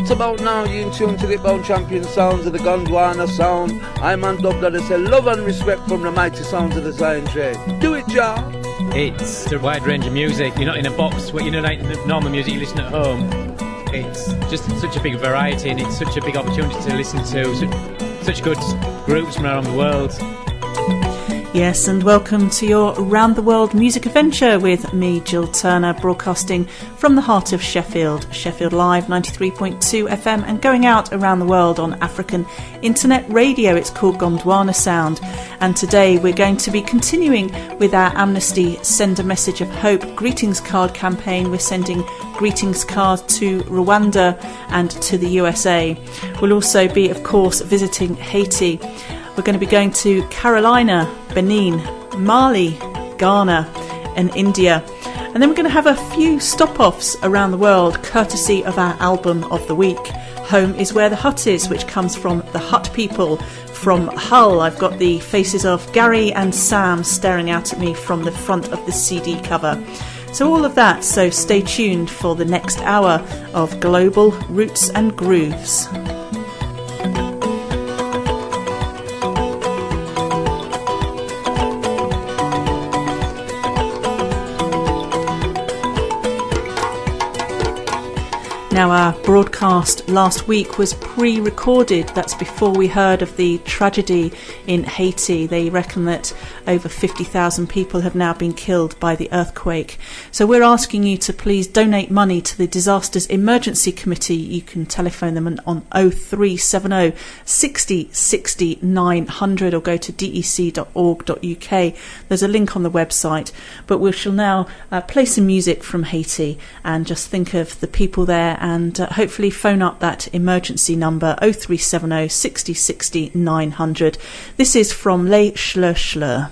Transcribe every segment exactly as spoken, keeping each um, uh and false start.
Right about now, you in tune to the Bone Champion sounds of the Gondwana sound. I'm on dub that is a love and respect from the mighty sounds of the Zion Trade. Do it, y'all. It's a wide range of music. You're not in a box. What you know, like normal music you listen at home. It's just such a big variety, and it's such a big opportunity to listen to such, such good groups from around the world. Yes, and welcome to your Round the World music adventure with me, Jill Turner, broadcasting from the heart of Sheffield, Sheffield Live ninety-three point two F M, and going out around the world on African internet radio. It's called Gondwana Sound, and today we're going to be continuing with our Amnesty Send a Message of Hope greetings card campaign. We're sending greetings cards to Rwanda and to the U S A. We'll also be, of course, visiting Haiti. We're going to be going to Carolina, Benin, Mali, Ghana and India. And then we're going to have a few stop-offs around the world, courtesy of our album of the week. Home is Where the Hut Is, which comes from the Hut People from Hull. I've got the faces of Gary and Sam staring out at me from the front of the C D cover. So all of that, so stay tuned for the next hour of Global Roots and Grooves. Now, our broadcast last week was pre-recorded. That's before we heard of the tragedy in Haiti. They reckon that over fifty thousand people have now been killed by the earthquake. So we're asking you to please donate money to the Disasters Emergency Committee. You can telephone them on oh three seven oh, six oh, six oh, nine hundred or go to d e c dot org dot u k. There's a link on the website. But we shall now uh, play some music from Haiti and just think of the people there, and uh, hopefully phone up that emergency number oh three seven oh, six oh, six oh, nine hundred. This is from Les Schleur Schleur.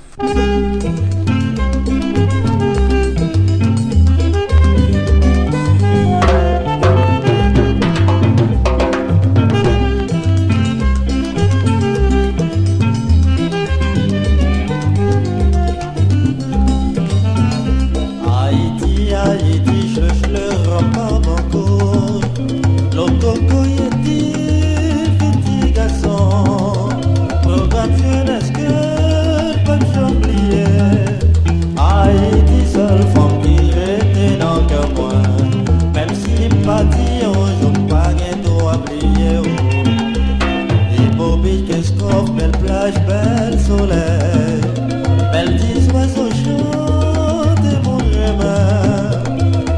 Belle plage, bel soleil, belle dix oiseaux chantent et mon chemin.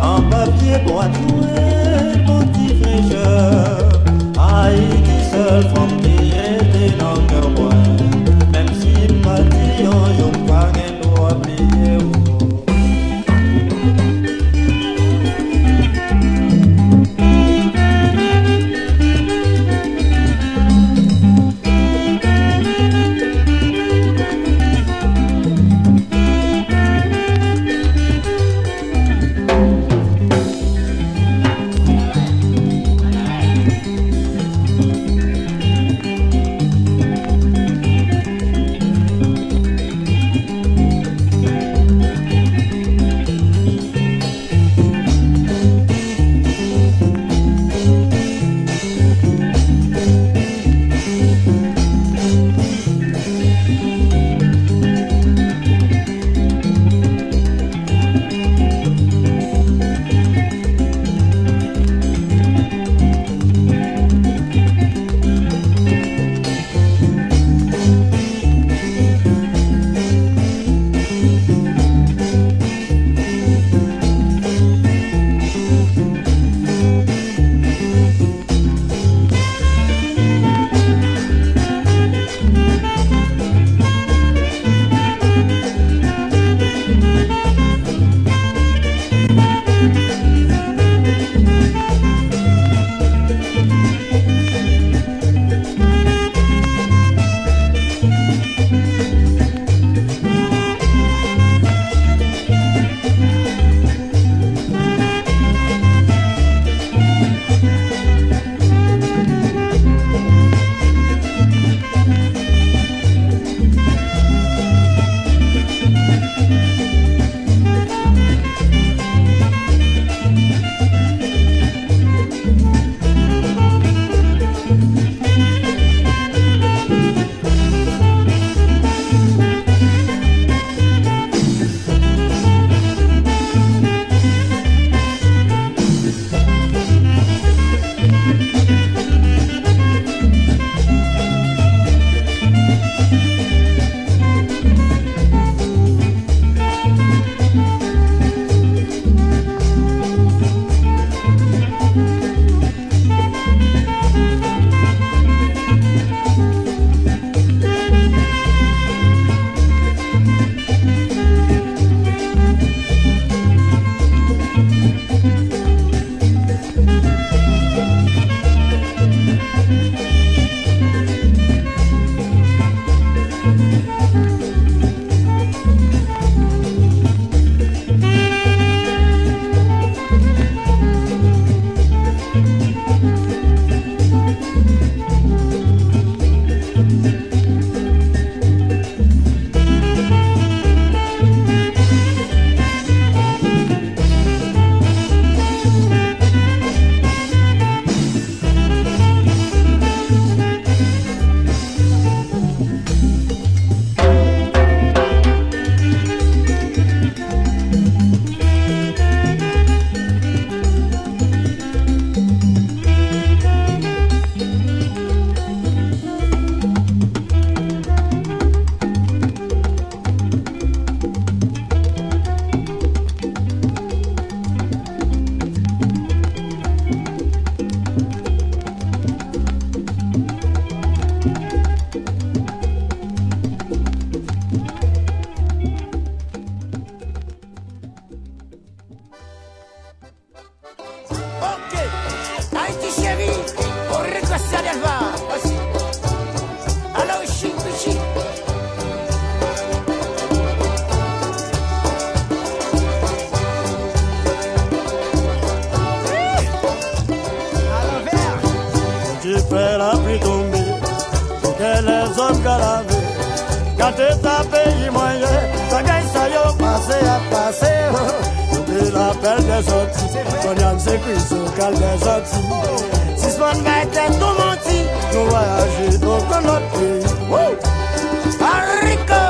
Quand tu t'as payé moyen, ta gagne ça y a passé à passer. Tu l'appelles des sorties, ton âme c'est Christ, cal des sorties. Si ce monde va être tout menti, nous voyager dans notre pays. Arico!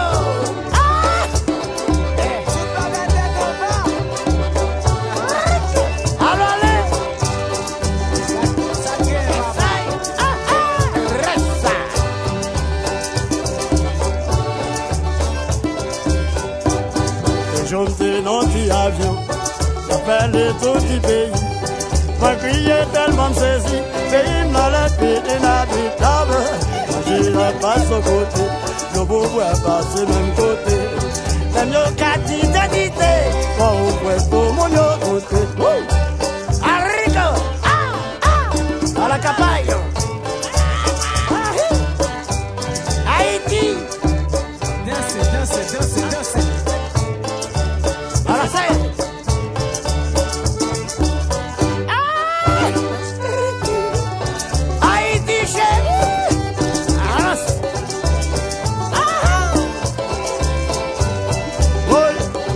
J'entends dans l'avion, j'appelle les tout du pays. Ma crier tellement saisi, pays dans le pays inhabitable. J'ai la passe au côté, je ne pourrais passer même côté. Même yo kati d'identité, quand on peut pour mon côté. Arrigo, ah, ah, à la capaille. Haïti. Dansez, dansez, dansez, dansez. Ahora sí. Ahí dice. Ahora sí. Voy.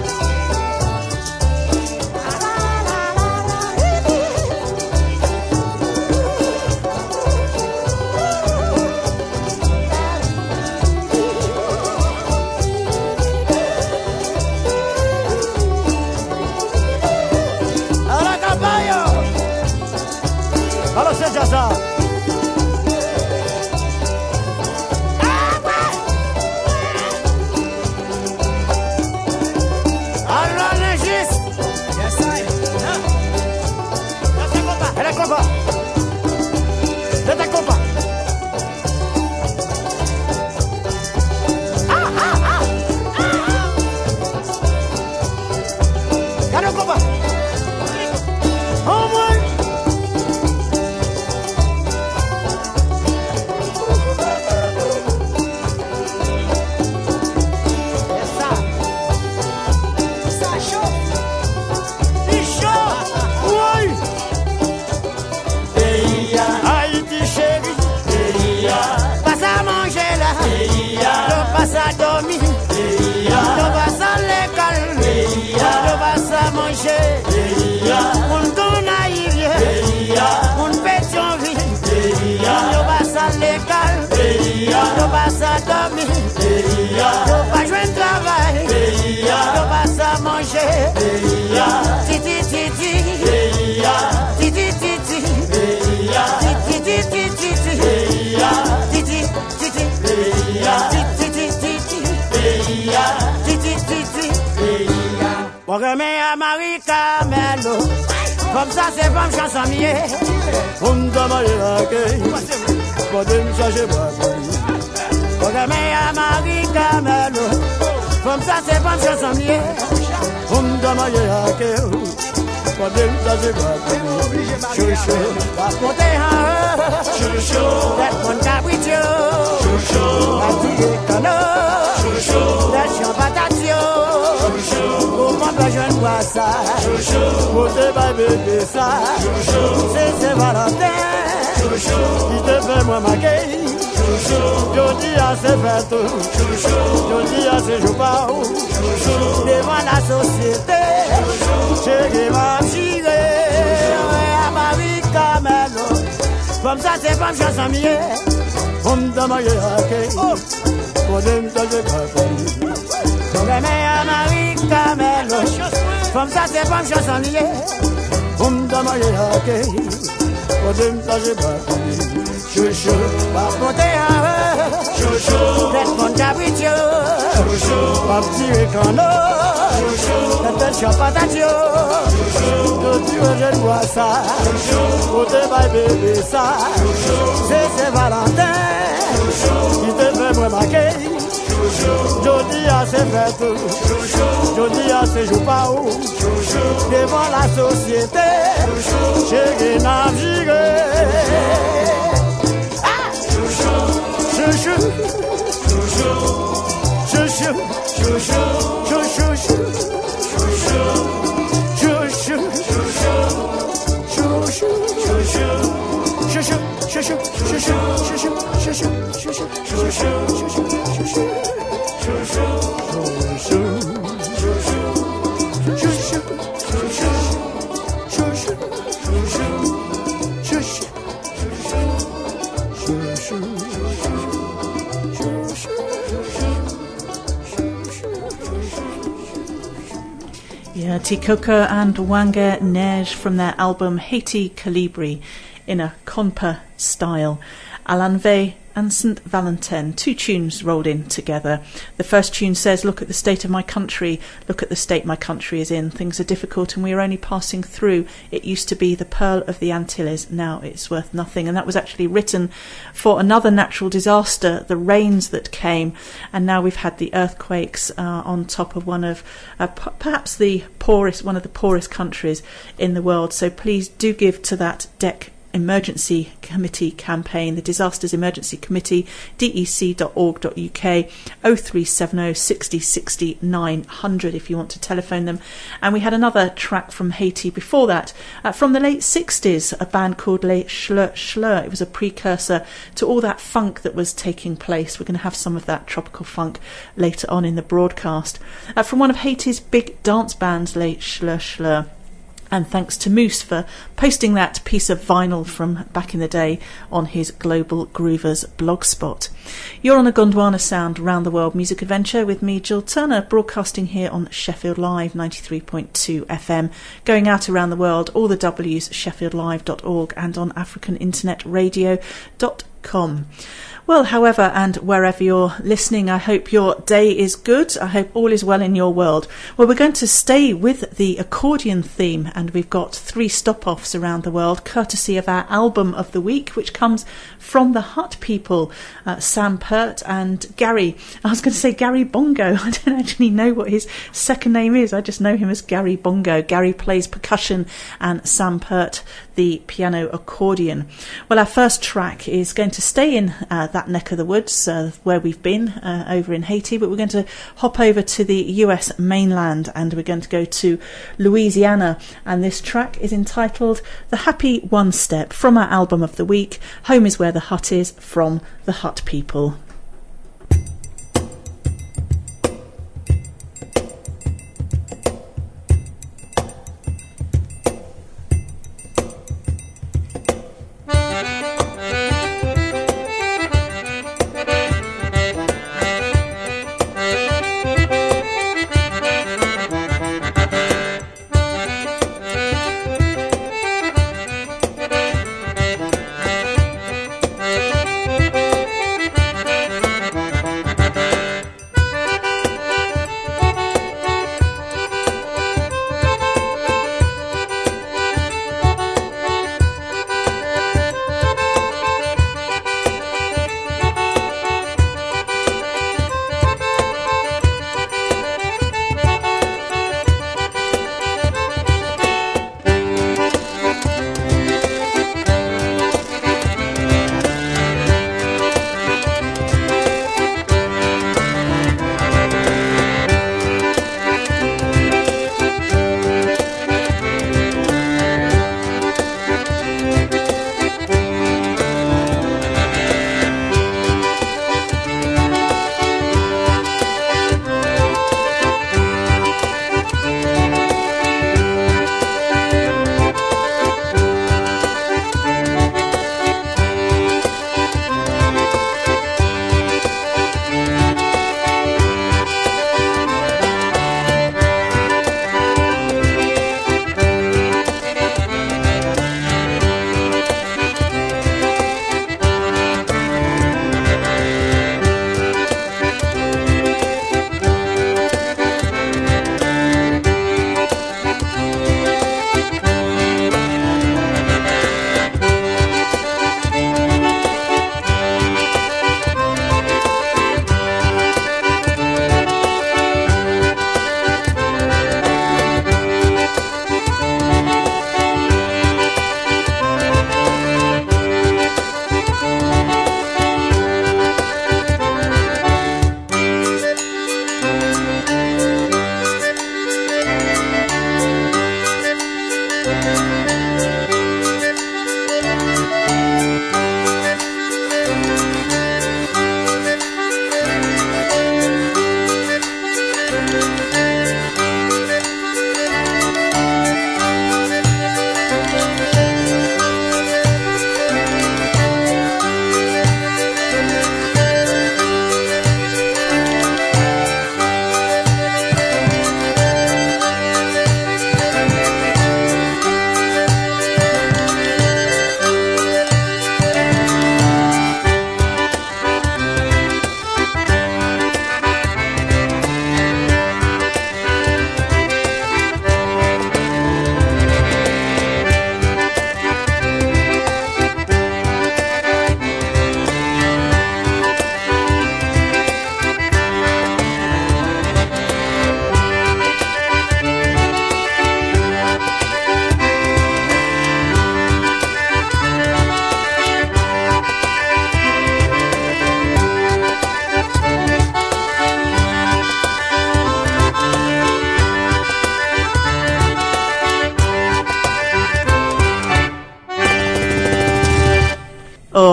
Ahora sí, ya está. Ahora legis. Ya está. Ya te copa. Era copa. Ya te copa. Ah, ah, ah. Ya no copa. Oh, my. Un don aïe, un pétionville, yo passe à l'école, yo passe à dormir, yo pas jouer de travail, yo passe à manger, titi titi, titi titi, titi titi, titi titi, titi titi. Pour aimer à Marie Carmelo, comme ça c'est pas une chanson mienne. On me demande la gueule, pour me changer moi. Pour aimer à Marie Carmelo, comme ça c'est pas une chanson mienne. On me demande la gueule, pour me changer moi. Chouchou, va monter en haut. Chouchou, d'être mon capriccio. Chouchou, va tirer canot. Chouchou, d'être chiant patatio. Comment pas je ne vois ça? Pour te bébé ça. C'est Saint-Valentin. Il te fait moi ma gueule. Je dis à ses fêtes. Je dis à ses jours pas. Devant la société. J'ai ma chiré. À Marie Carmelo. Comme ça c'est pas une chanson mienne. On me demande à quel. Pour me donner pas. Pour aimer à Marie Carmelo, comme ça c'est pas une chanson liée. On me demande à quel, pour me donner pas. Chouchou, va monter en haut. Chouchou, d'être mon capriccio. Chouchou, va tirer canot. Chouchou, d'être chiant patatio. Chouchou, je dis je ne vois ça. Chouchou, pour te bébé ça. Chouchou, c'est Saint-Valentin. Chouchou, il te fait moi ma gueule. Jodi à ses fêtes, jodi à ses jours pas où, devant la société, j'ai navigué. Chouchou, chouchou, chouchou, chouchou, chouchou, chouchou, chouchou, chouchou, chouchou, chouchou, chouchou, chouchou, chouchou, chouchou, chouchou. Tikoko and Wanga Neige from their album Haiti Calibri in a compa style. Alanve and Saint Valentin, two tunes rolled in together. The first tune says, look at the state of my country, look at the state my country is in. Things are difficult and we are only passing through. It used to be the pearl of the Antilles, now it's worth nothing. And that was actually written for another natural disaster, the rains that came, and now we've had the earthquakes uh, on top of one of uh, p- perhaps the poorest, one of the poorest countries in the world. So please do give to that D E C Emergency Committee campaign, the Disasters Emergency Committee, D E C dot org dot U K, oh three seven oh, sixty, sixty, nine hundred if you want to telephone them. And we had another track from Haiti before that, uh, from the late sixties, a band called Les Schleur Schleur. It was a precursor to all that funk that was taking place. We're going to have some of that tropical funk later on in the broadcast. Uh, from one of Haiti's big dance bands, Les Schleur Schleur. And thanks to Moose for posting that piece of vinyl from back in the day on his Global Groovers blogspot. You're on a Gondwana Sound Round the World Music Adventure with me, Jill Turner, broadcasting here on Sheffield Live ninety-three point two F M, going out around the world, all the W's, sheffield live dot org, and on african internet radio dot com. Well, however and wherever you're listening, I hope your day is good. I hope all is well in your world. Well, we're going to stay with the accordion theme, and we've got three stop-offs around the world, courtesy of our album of the week, which comes from the Hut People, uh, Sam Pert and Gary. I was going to say Gary Bongo. I don't actually know what his second name is. I just know him as Gary Bongo. Gary plays percussion and Sam Pert the piano accordion. Well, our first track is going to stay in uh, that neck of the woods uh, where we've been uh, over in Haiti, but we're going to hop over to the U S mainland and we're going to go to Louisiana, and this track is entitled The Happy One Step from our album of the week, Home is Where the Hut Is, from the Hut People. Thank you.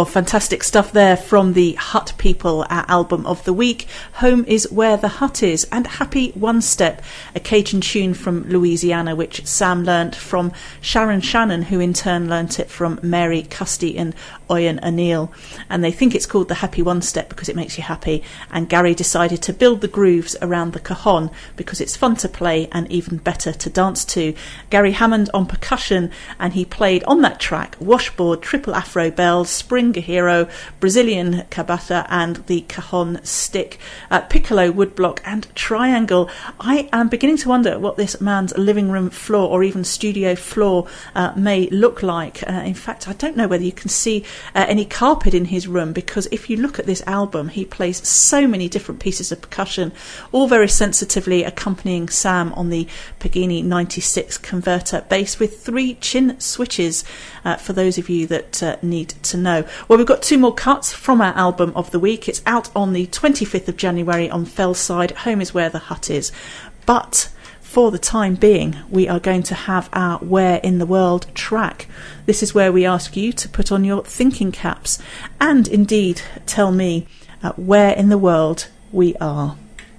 fantastic stuff there from the Hut People, our album of the week. Home is Where the Hut Is, and Happy One Step, a Cajun tune from Louisiana, which Sam learnt from Sharon Shannon, who in turn learnt it from Mary Custy and Oyen O'Neill. And they think it's called the Happy One Step because it makes you happy. And Gary decided to build the grooves around the cajon because it's fun to play and even better to dance to. Gary Hammond on percussion, and he played on that track washboard, triple afro bells, spring gajero, Brazilian cabata, and the cajon stick, uh, piccolo, woodblock, and triangle. I am beginning to wonder what this man's living room floor or even studio floor uh, may look like. Uh, in fact, I don't know whether you can see uh, any carpet in his room, because if you look at this album, he plays so many different pieces of percussion, all very sensitively accompanying Sam on the Pagini ninety-six converter bass with three chin switches, uh, for those of you that uh, need to know. Well, we've got two more cuts from our album of the week. It's out on the twenty-fifth of January on Fellside. Home is Where the Hut Is. But for the time being, we are going to have our Where in the World track. This is where we ask you to put on your thinking caps and indeed tell me uh, where in the world we are.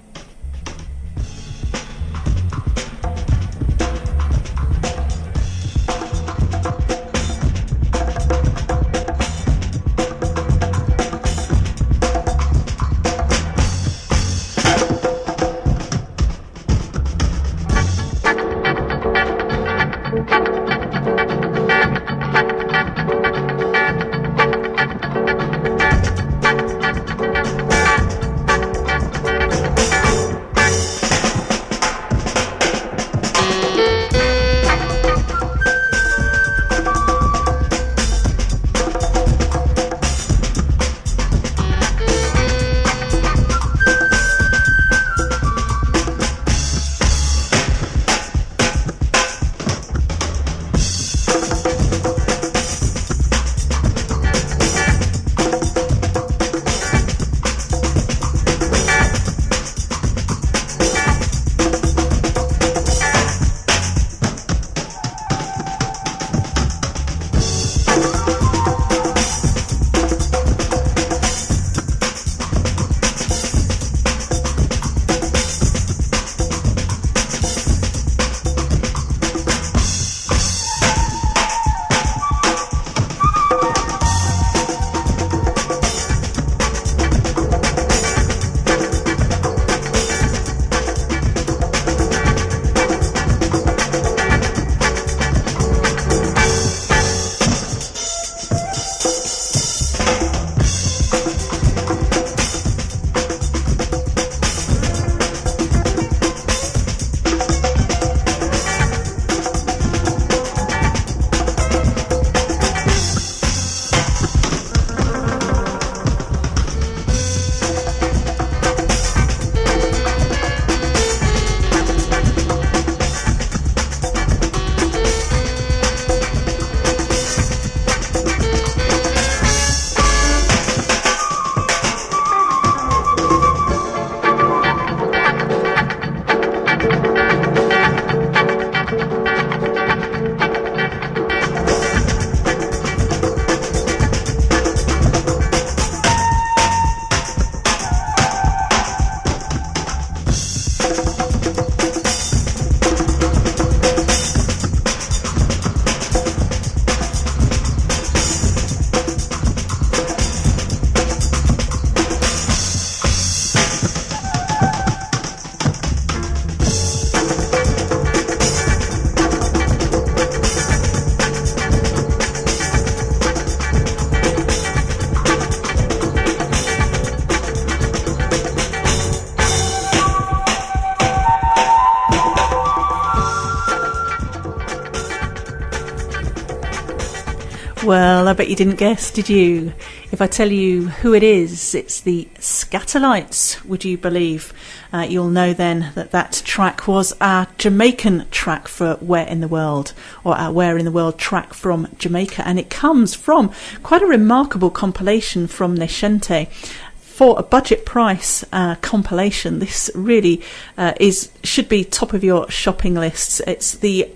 Well, I bet you didn't guess, did you? If I tell you who it is, it's the Skatalites, would you believe? Uh, you'll know then that that track was our Jamaican track for Where in the World, or our Where in the World track from Jamaica, and it comes from quite a remarkable compilation from Neshente. For a budget price uh, compilation, this really uh, is should be top of your shopping lists. It's the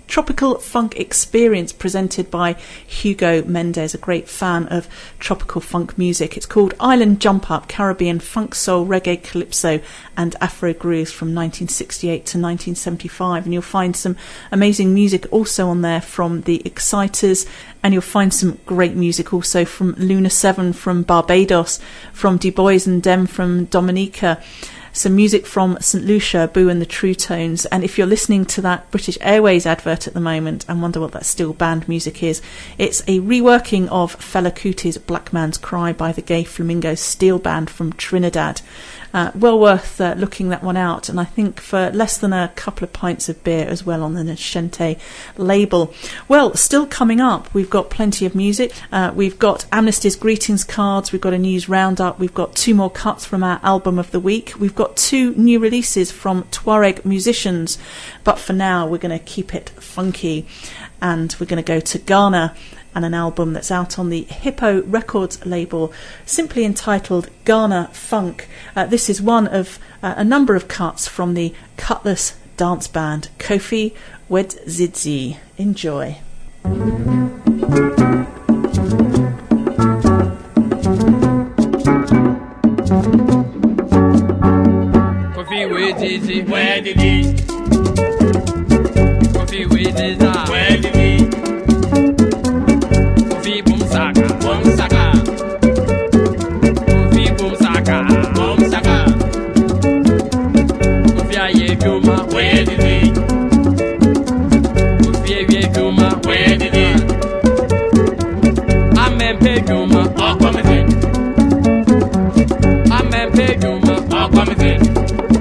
Tropical Funk Experience, presented by Hugo Mendes, a great fan of tropical funk music. It's called Island Jump Up, Caribbean Funk, Soul, Reggae, Calypso and Afro Grooves from nineteen sixty-eight to nineteen seventy-five. And you'll find some amazing music also on there from the Exciters, and you'll find some great music also from Luna seven from Barbados, from Du Bois and Dem from Dominica, some music from Saint Lucia, Boo and the True Tones. And if you're listening to that British Airways advert at the moment and wonder what that still band music is, it's a reworking of Fela Kuti's Black Man's Cry by the Gay Flamingos Steel Band from Trinidad. Uh, well worth uh, looking that one out, and I think for less than a couple of pints of beer as well on the Nashente label. Well, still coming up, we've got plenty of music. Uh, we've got Amnesty's greetings cards, we've got a news roundup, we've got two more cuts from our album of the week, we've got two new releases from Tuareg musicians, but for now we're going to keep it funky, and we're going to go to Ghana and an album that's out on the Hippo Records label, simply entitled Ghana Funk. Uh, this is one of uh, a number of cuts from the Cutlass dance band Kofi Wedzidzi. Enjoy. Kofi Wedzidzi, where did he? Kofi Wedzidzi, where did he? Saka, boom saka, Kofi boom saka, boom saka. Kofi aye bioma, where did he? Kofi aye bioma, where did he? Amen pe bioma, oh come again. Amen pe bioma, oh come again.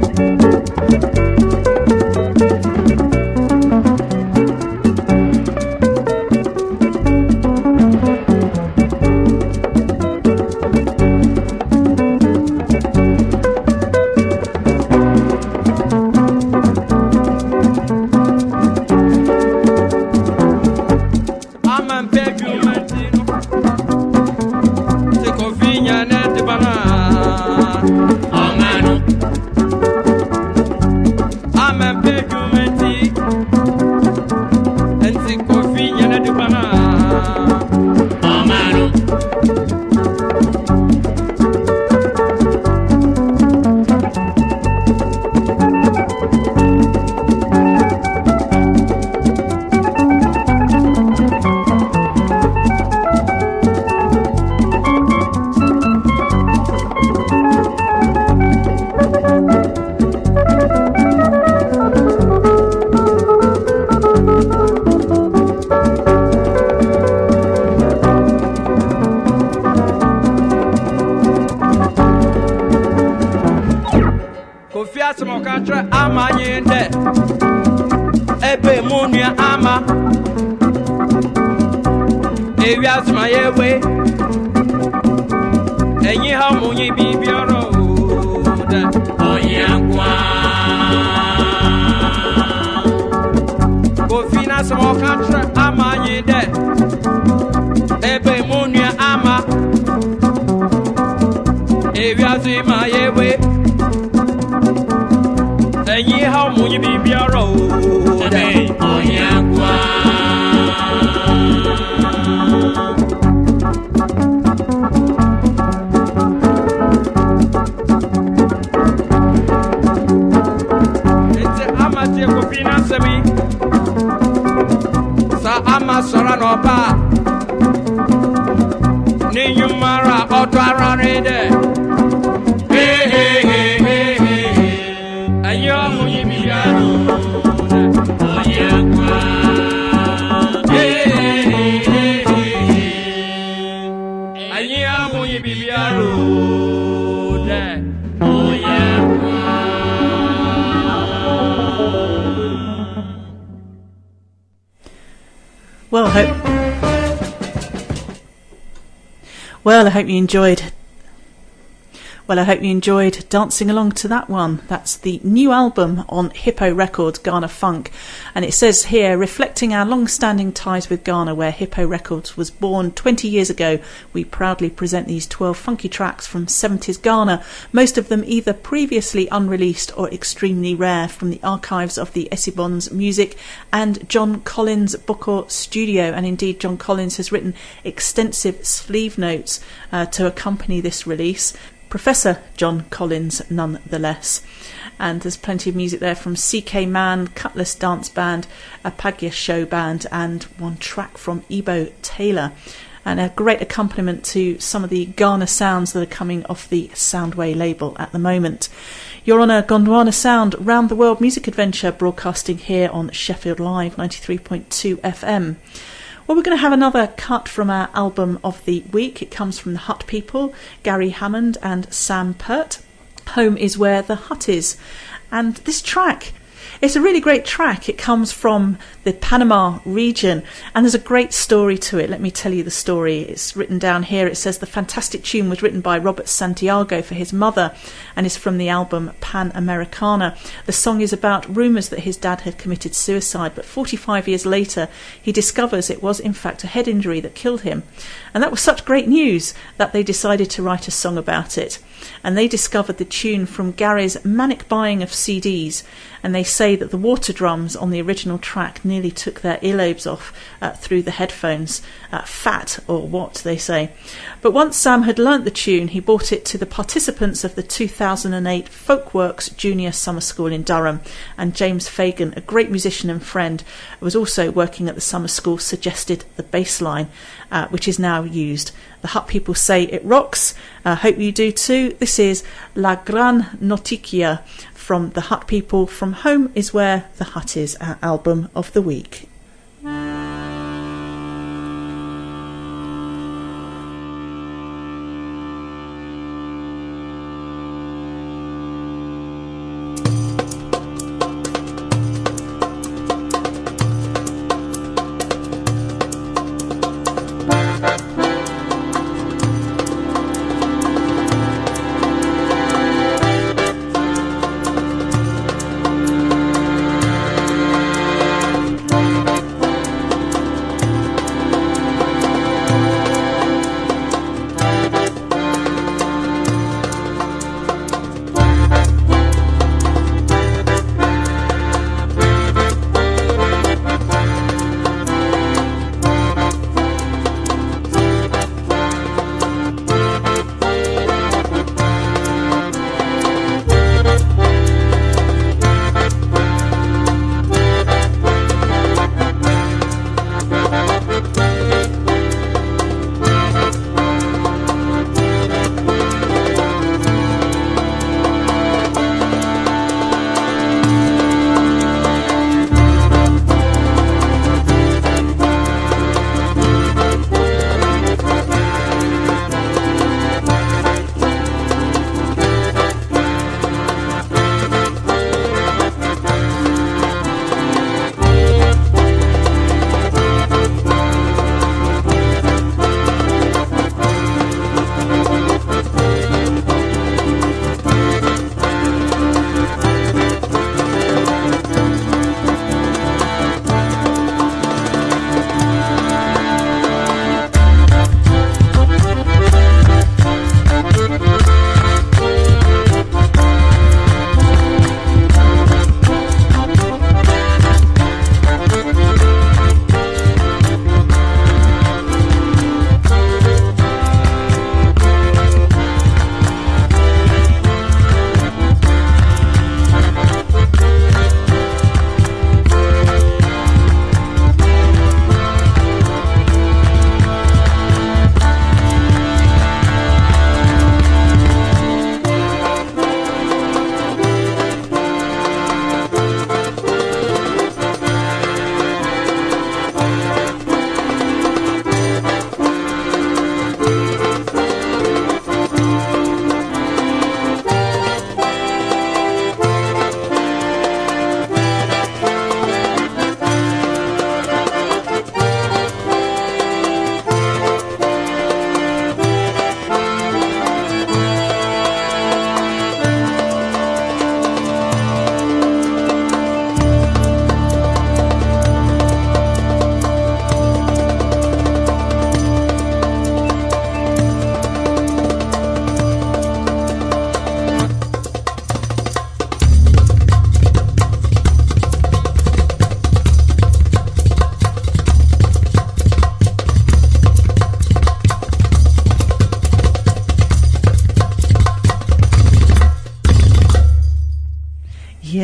Well, I hope, well, I hope you enjoyed. Well, I hope you enjoyed dancing along to that one. That's the new album on Hippo Records, Ghana Funk. And it says here, reflecting our long-standing ties with Ghana, where Hippo Records was born twenty years ago, we proudly present these twelve funky tracks from seventies Ghana, most of them either previously unreleased or extremely rare, from the archives of the Esibons Music and John Collins Boko Studio. And indeed, John Collins has written extensive sleeve notes uh, to accompany this release. Professor John Collins, nonetheless. And there's plenty of music there from C K Man, Cutlass Dance Band, Apagya Show Band, and one track from Ebo Taylor. And a great accompaniment to some of the Ghana sounds that are coming off the Soundway label at the moment. You're on a Gondwana Sound Round the World Music Adventure, broadcasting here on Sheffield Live ninety-three point two F M. Well, we're going to have another cut from our album of the week. It comes from the Hut People, Gary Hammond and Sam Pert. Home is Where the Hut Is. And this track, it's a really great track. It comes from the Panama region, and there's a great story to it. Let me tell you the story. It's written down here. It says the fantastic tune was written by Robert Santiago for his mother and is from the album Pan Americana. The song is about rumours that his dad had committed suicide, but forty-five years later he discovers it was in fact a head injury that killed him. And that was such great news that they decided to write a song about it. And they discovered the tune from Gary's manic buying of C Ds, and they say that the water drums on the original track nearly took their earlobes off uh, through the headphones. Uh, fat or what, they say. But once Sam had learnt the tune, he brought it to the participants of the two thousand eight Folkworks Junior Summer School in Durham, and James Fagan, a great musician and friend, was also working at the summer school, suggested the bass line, uh, which is now used. The Hut People say it rocks. I uh, hope you do too. This is La Gran Noticia from the Hut People, from Home is Where the Hut Is, our album of the week. Thank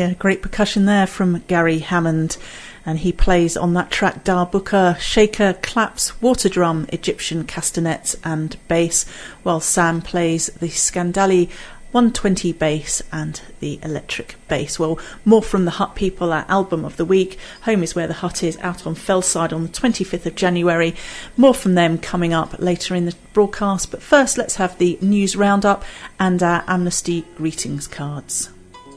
Yeah, great percussion there from Gary Hammond. And he plays on that track darbuka, shaker, claps, water drum, Egyptian castanets and bass, while Sam plays the Scandali one twenty bass and the electric bass. Well, more from the Hut people, our album of the week. Home is Where the Hut is, out on Fellside on the twenty-fifth of January. More from them coming up later in the broadcast. But first, let's have the news roundup and our Amnesty greetings cards.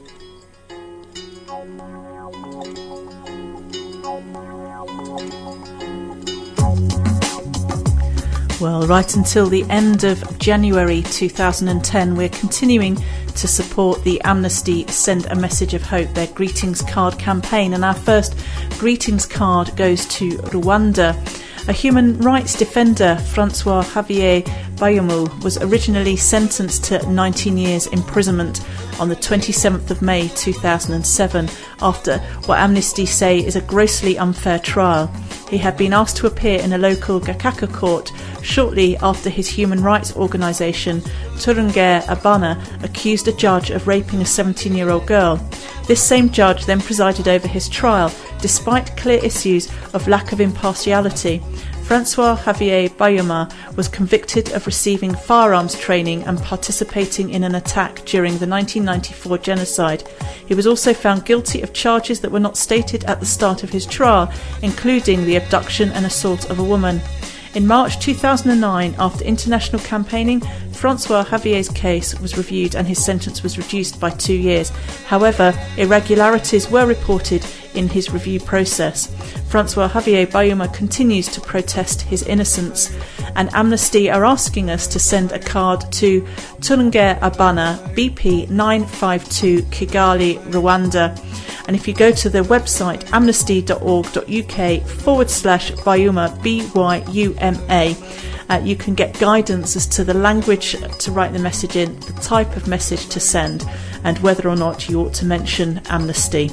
Well, right until the end of January two thousand ten, we're continuing to support the Amnesty Send a Message of Hope, their greetings card campaign. And our first greetings card goes to Rwanda. A human rights defender, Francois Xavier Bayomu, was originally sentenced to nineteen years imprisonment on the twenty-seventh of May two thousand seven after what Amnesty say is a grossly unfair trial. He had been asked to appear in a local Gakaka court shortly after his human rights organisation, Turungere Abana, accused a judge of raping a seventeen-year-old girl. This same judge then presided over his trial, despite clear issues of lack of impartiality. Francois Xavier Bayuma was convicted of receiving firearms training and participating in an attack during the nineteen ninety-four genocide. He was also found guilty of charges that were not stated at the start of his trial, including the abduction and assault of a woman. In March two thousand nine, after international campaigning, Francois Xavier's case was reviewed and his sentence was reduced by two years. However, irregularities were reported in his review process. Francois Xavier Bayuma continues to protest his innocence, and Amnesty are asking us to send a card to Turungere Abana, B P nine five two Kigali, Rwanda. And if you go to their website, amnesty.org.uk forward slash Bayuma, B Y U M A, uh, you can get guidance as to the language to write the message in, the type of message to send, and whether or not you ought to mention Amnesty.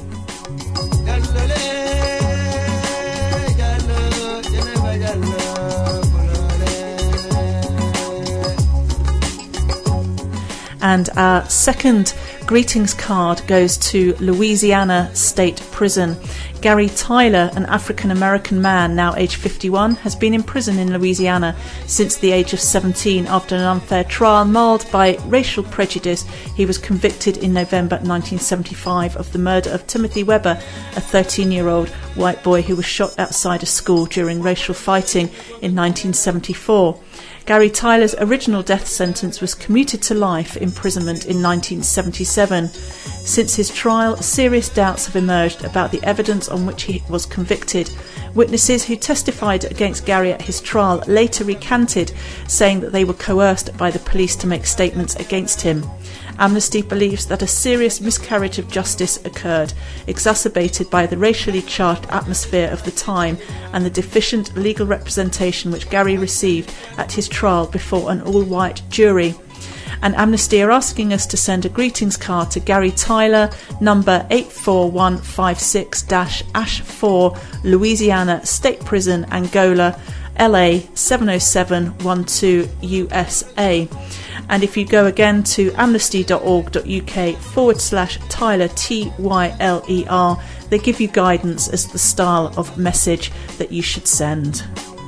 And our second greetings card goes to Louisiana State Prison. Gary Tyler, an African-American man now aged fifty-one, has been in prison in Louisiana since the age of seventeen after an unfair trial marred by racial prejudice. He was convicted in November nineteen seventy-five of the murder of Timothy Weber, a thirteen-year-old white boy who was shot outside a school during racial fighting in nineteen seventy-four. Gary Tyler's original death sentence was commuted to life imprisonment in nineteen seventy-seven. Since his trial, serious doubts have emerged about the evidence on which he was convicted. Witnesses who testified against Gary at his trial later recanted, saying that they were coerced by the police to make statements against him. Amnesty believes that a serious miscarriage of justice occurred, exacerbated by the racially charged atmosphere of the time and the deficient legal representation which Gary received at his trial before an all-white jury. And Amnesty are asking us to send a greetings card to Gary Tyler, number eight four one five six Ash four, Louisiana State Prison, Angola, L A seven oh seven one two U S A. And if you go again to amnesty.org.uk forward slash Tyler, T Y L E R, they give you guidance as to the style of message that you should send.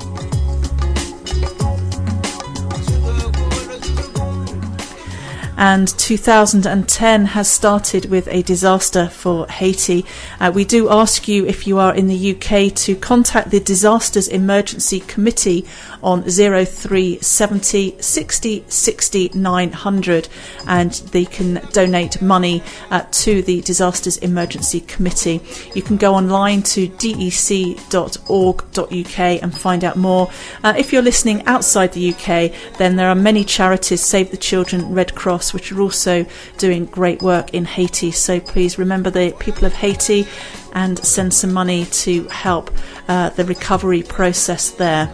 And two thousand ten has started with a disaster for Haiti. Uh, we do ask you, if you are in the U K, to contact the Disasters Emergency Committee on zero three seventy sixty sixty nine hundred, and they can donate money uh, to the Disasters Emergency Committee. You can go online to d e c dot org dot u k and find out more. Uh, if you're listening outside the U K, then there are many charities, Save the Children, Red Cross, which are also doing great work in Haiti. So please remember the people of Haiti and send some money to help uh, the recovery process there.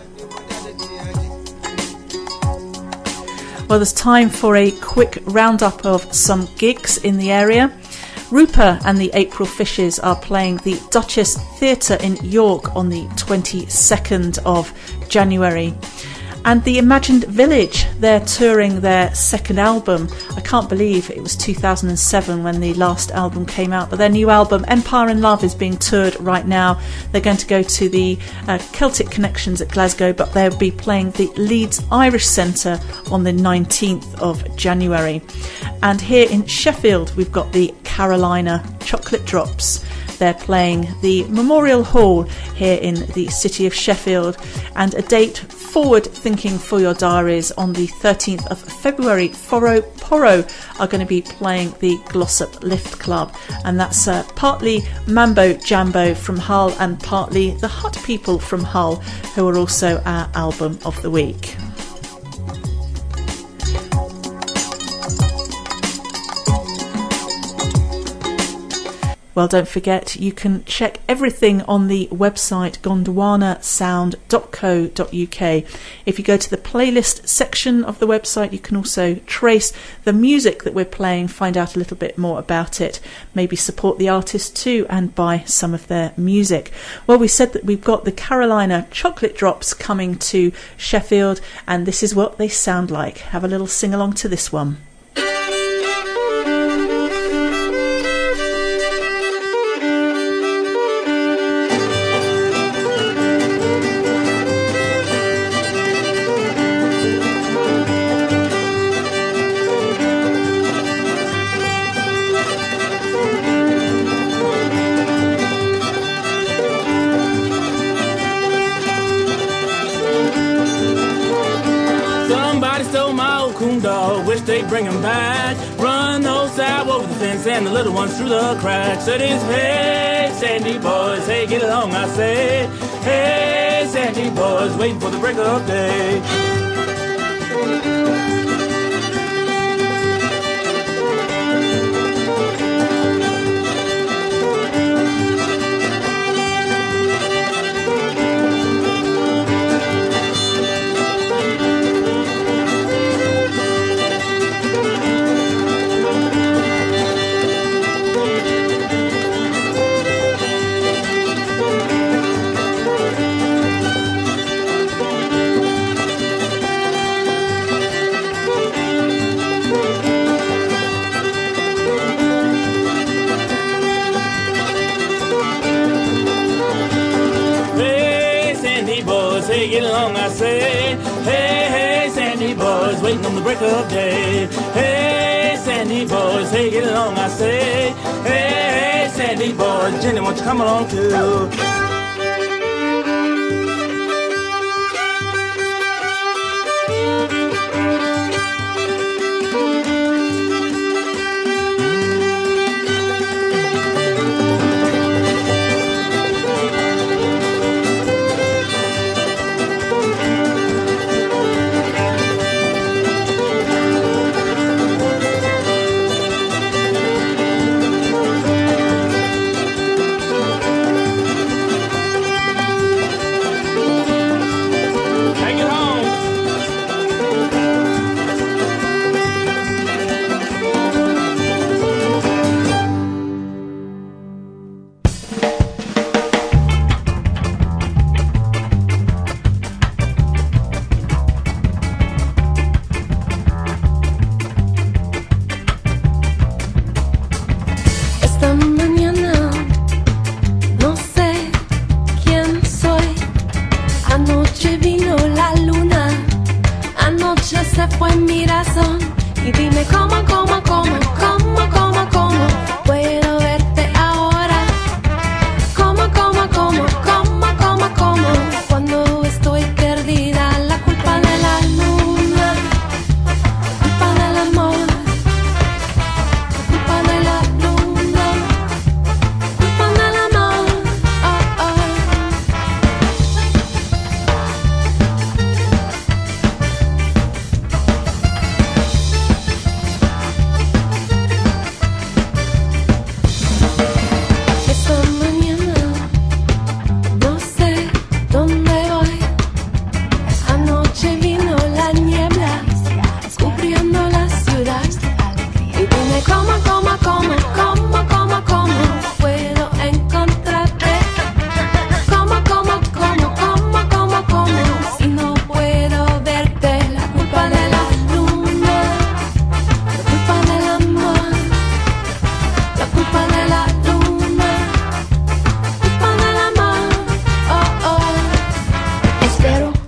Well, there's time for a quick roundup of some gigs in the area. Rupa and the April Fishes are playing the Duchess Theatre in York on the twenty-second of January. And the Imagined Village, they're touring their second album. I can't believe it was two thousand seven when the last album came out, but their new album, Empire in Love, is being toured right now. They're going to go to the uh, Celtic Connections at Glasgow, but they'll be playing the Leeds Irish Centre on the nineteenth of January. And here in Sheffield, we've got the Carolina Chocolate Drops. They're playing the Memorial Hall here in the city of Sheffield, and a date forward thinking for your diaries on the thirteenth of February. Foro Poro are going to be playing the Glossop Lift Club, and that's uh, partly Mambo Jambo from Hull and partly the Hut People from Hull, who are also our album of the week. Well, don't forget, you can check everything on the website gondwana sound dot co dot uk. If you go to the playlist section of the website, you can also trace the music that we're playing, find out a little bit more about it, maybe support the artist too and buy some of their music. Well, we said that we've got the Carolina Chocolate Drops coming to Sheffield, and this is what they sound like. Have a little sing along to this one. Wish they'd bring him back. Run those side over the fence and the little ones through the cracks. It is, hey, Sandy boys, hey, get along, I say. Hey, Sandy boys, waiting for the break of day. Get along, I say. Hey, hey, Sandy boys, waiting on the break of day. Hey, Sandy boys, hey, get along, I say. Hey, hey, Sandy boys, Jenny, won't you come along too?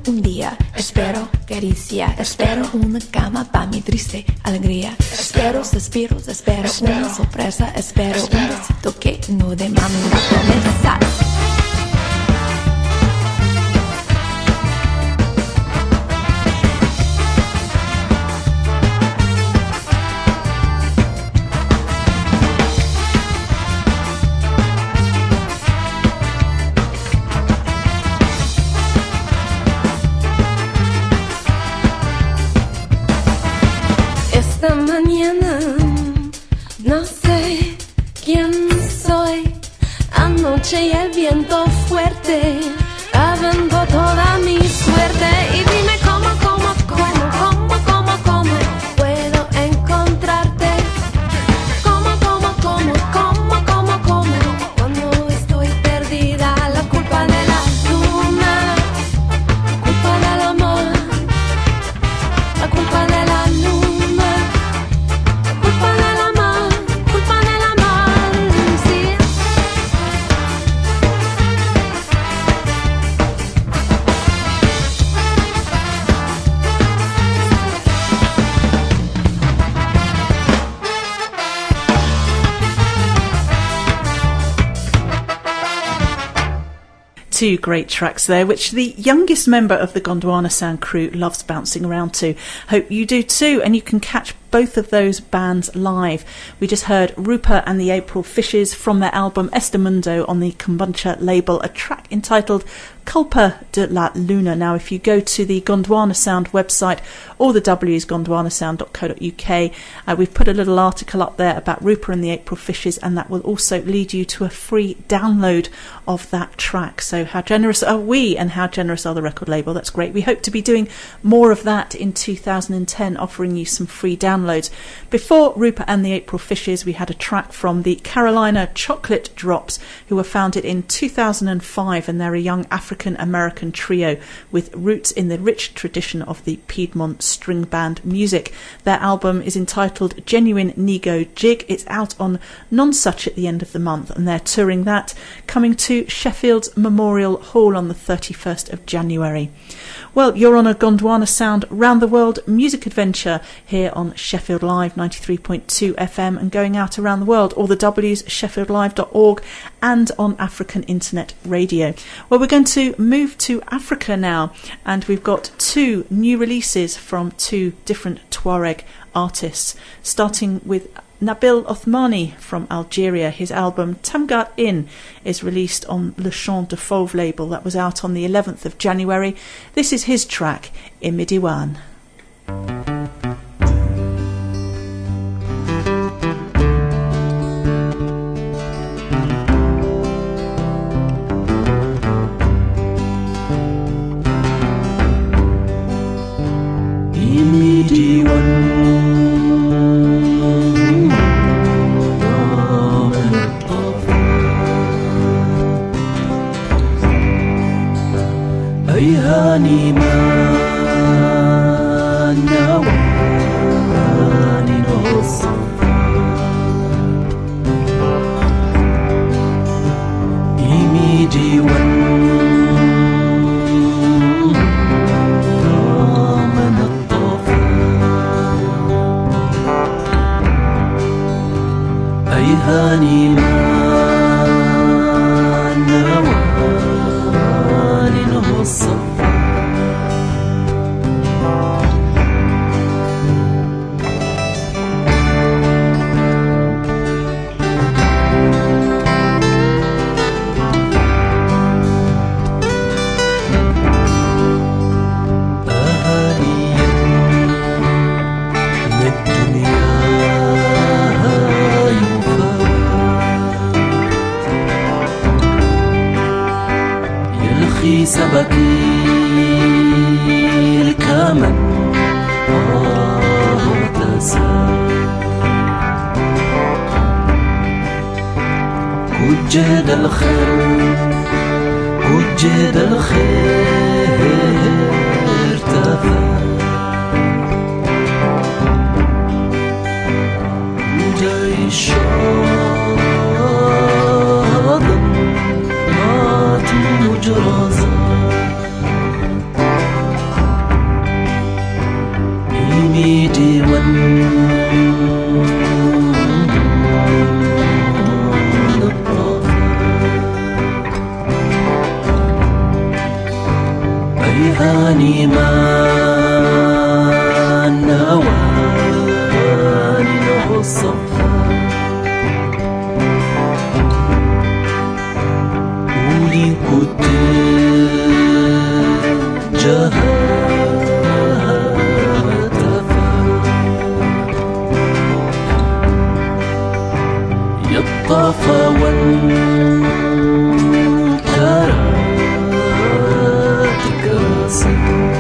un día, espero caricia, espero una cama para mi triste alegría, espero suspiros, espero una sorpresa, espero un besito que no de mami una promesa. Esta mañana no sé quién soy. Anoche y el viento fuerte aventó toda mi suerte. Y dime cómo, cómo, cómo, cómo, cómo, cómo puedo encontrarte. Cómo, cómo, cómo, cómo, cómo, cómo cuando estoy perdida. La culpa de la luna, culpa del amor, la culpa de la luna. Two great tracks there, which the youngest member of the Gondwana Sound crew loves bouncing around to. Hope you do too, and you can catch both of those bands live. We just heard Rupa and the April Fishes from their album Estamundo on the Kombucha label, a track entitled Culpa de la Luna. Now, if you go to the Gondwana Sound website, or the W's gondwana sound dot co dot uk, uh, we've put a little article up there about Rupa and the April Fishes, and that will also lead you to a free download of that track. So how generous are we, and how generous are the record label? That's great. We hope to be doing more of that in two thousand ten, offering you some free downloads. Before Rupa and the April Fishes, we had a track from the Carolina Chocolate Drops, who were founded in two thousand five, and they're a young African-American trio with roots in the rich tradition of the Piedmont string band music. Their album is entitled Genuine Nego Jig. It's out on Nonsuch at the end of the month, and they're touring that, coming to Sheffield's Memorial Hall on the thirty-first of January. Well, you're on a Gondwana Sound round the world music adventure here on Sheffield Live ninety-three point two F M, and going out around the world, all the W's, sheffield live dot org, and on African Internet Radio. Well, we're going to move to Africa now, and we've got two new releases from two different Tuareg artists, starting with Nabil Othmani from Algeria. His album Tamgat In is released on Le Chant de Fauve label. That was out on the eleventh of January. This is his track, Imidiwan. Imidiwan هاني ما نواني نصفى إيمي جيوان من الطفى أي هاني ما نواني نصفى سبكير كمن تسا كجد الخير كجد الخير تفا جاي شاضن ما تمجرز أيهاني ما نواني له الصفا ولي كنت جهات يطفى والكرات كاسد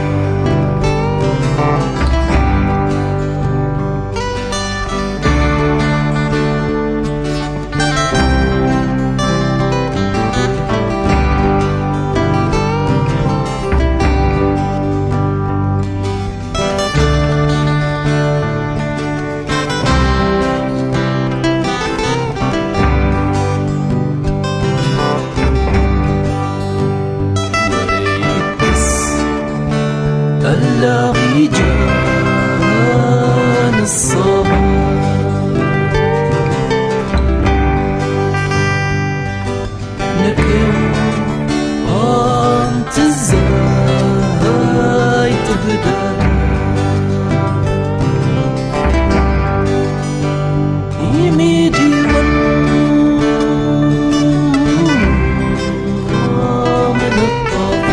اللاغي جان الصباح نكيو أنت ازاي تبدأ يميدي من الطبع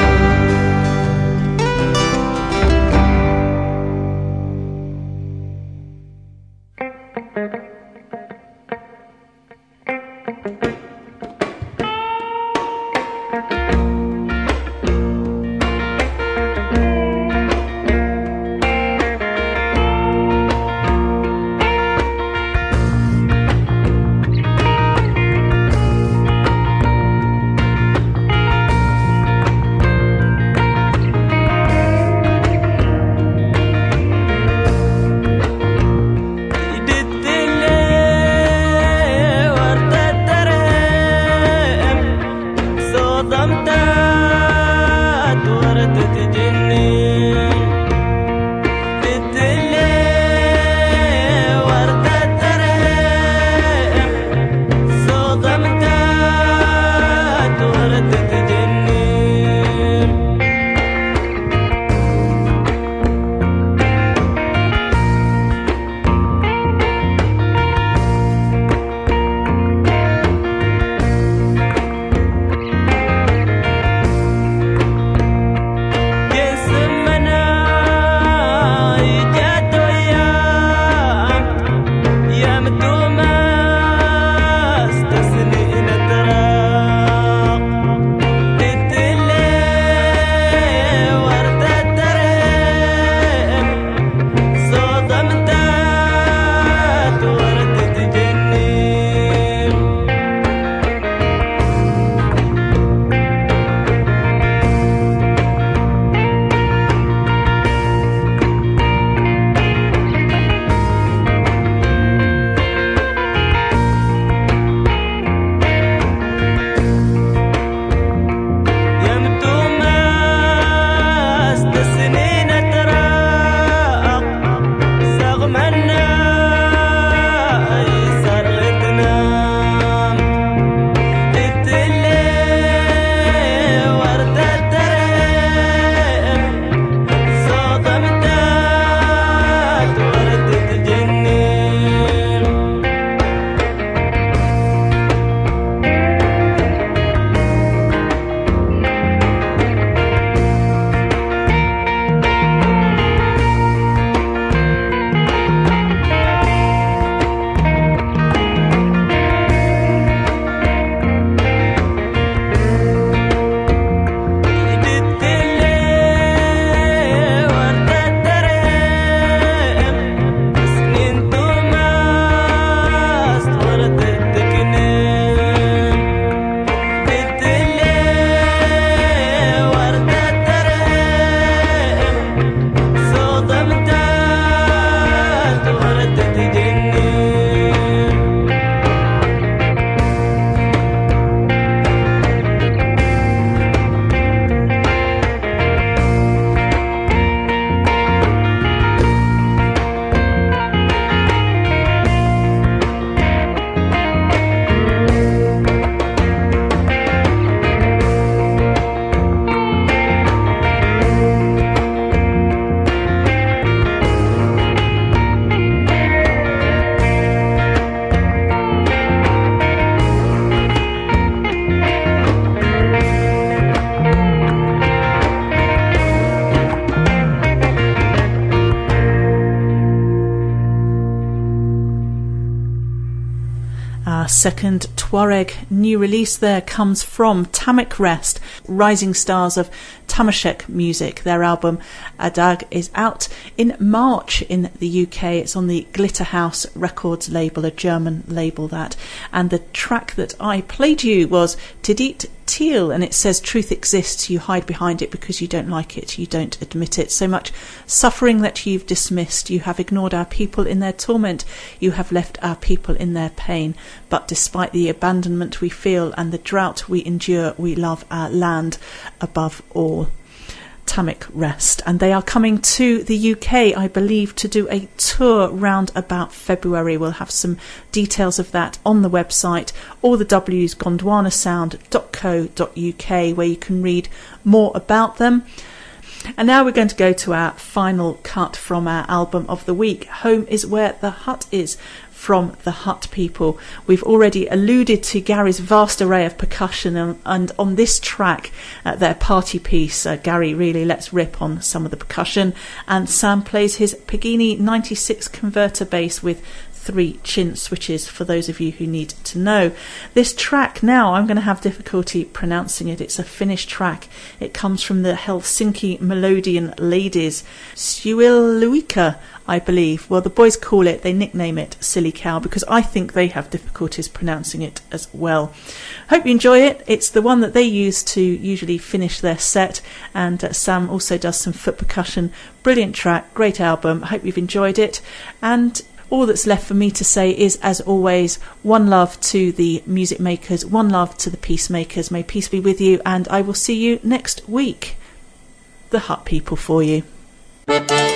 second Tuareg new release there comes from Tamik Rest, rising stars of Tamashek Music. Their album Adag is out in March in the U K. It's on the Glitterhouse Records label, a German label that. And the track that I played you was Tidit Teal, and it says truth exists, you hide behind it because you don't like it, you don't admit it. So much suffering that you've dismissed, you have ignored our people in their torment, you have left our people in their pain. But despite the abandonment we feel and the drought we endure, we love our land above all. Tamik Rest, and they are coming to the U K, I believe, to do a tour round about February. We'll have some details of that on the website, all the W's, gondwana sound dot co dot U K, where you can read more about them. And now we're going to go to our final cut from our album of the week. Home is Where the Hut Is, from the Hut People. We've already alluded to Gary's vast array of percussion, and, and on this track, uh, their party piece, uh, Gary really lets rip on some of the percussion, and Sam plays his Pagini ninety-six converter bass with three chin switches, for those of you who need to know. This track now, I'm going to have difficulty pronouncing it. It's a Finnish track. It comes from the Helsinki Melodian Ladies, Suiluika, I believe. Well, the boys call it, they nickname it Silly Cow, because I think they have difficulties pronouncing it as well. Hope you enjoy it. It's the one that they use to usually finish their set, and uh, Sam also does some foot percussion. Brilliant track, great album. Hope you've enjoyed it, and all that's left for me to say is, as always, one love to the music makers, one love to the peacemakers. May peace be with you, and I will see you next week. The Hut People for you.